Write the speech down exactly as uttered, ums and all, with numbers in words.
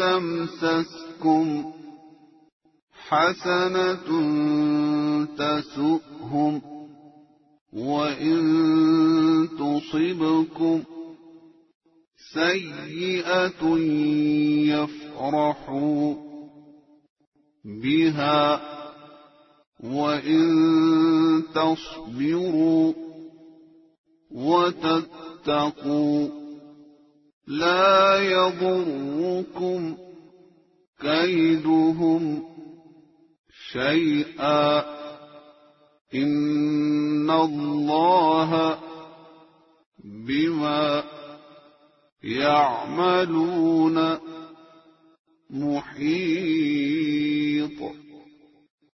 تمسسكم حسنة تسؤهم وإن تصبكم سيئة يفرحوا بها وإن تصبروا وتتقوا لا يضركم كيدهم شيئا إن الله بما يعملون محيط.